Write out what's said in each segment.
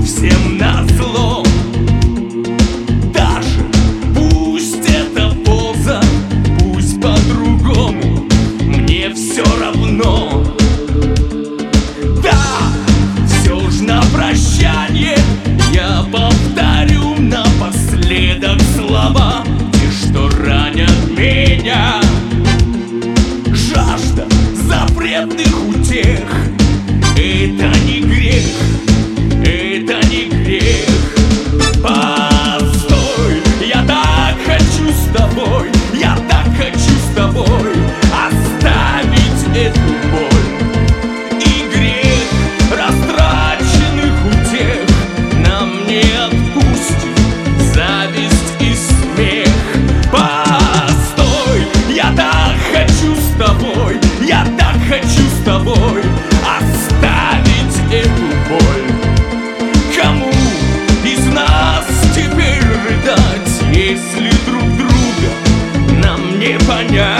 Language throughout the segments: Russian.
всем назло. Даже пусть это поза, пусть по-другому, мне все равно. Да, все ж на прощанье я повторю напоследок слова, те, что ранят меня. Жажда запретных утех — это не грех, это не грех. Постой, я так хочу с тобой, я так хочу с тобой оставить эту боль и грех растраченных утех нам не отпустит зависть и смех. Постой, я так хочу с тобой, я так хочу с тобой оставить эту боль. Кому из нас теперь рыдать, если друг друга нам не понять?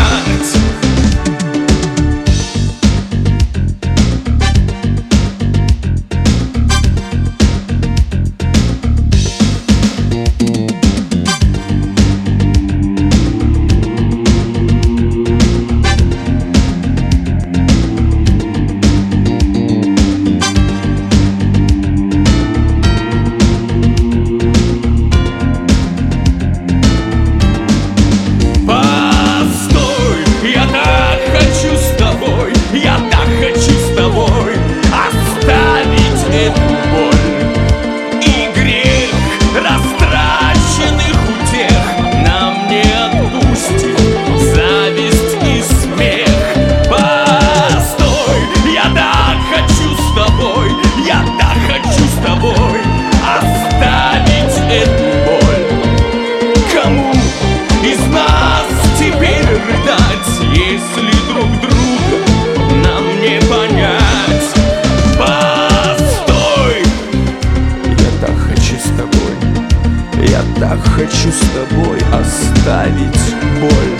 Я так хочу с тобой оставить боль.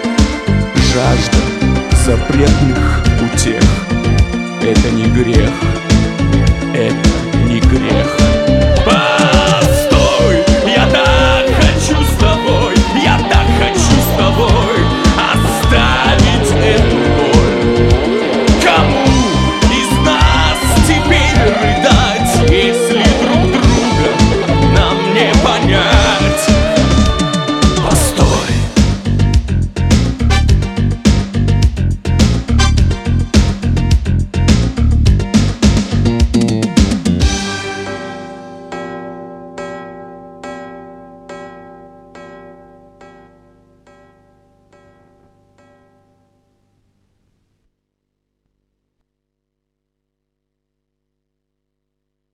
Жажда запретных утех — это не грех.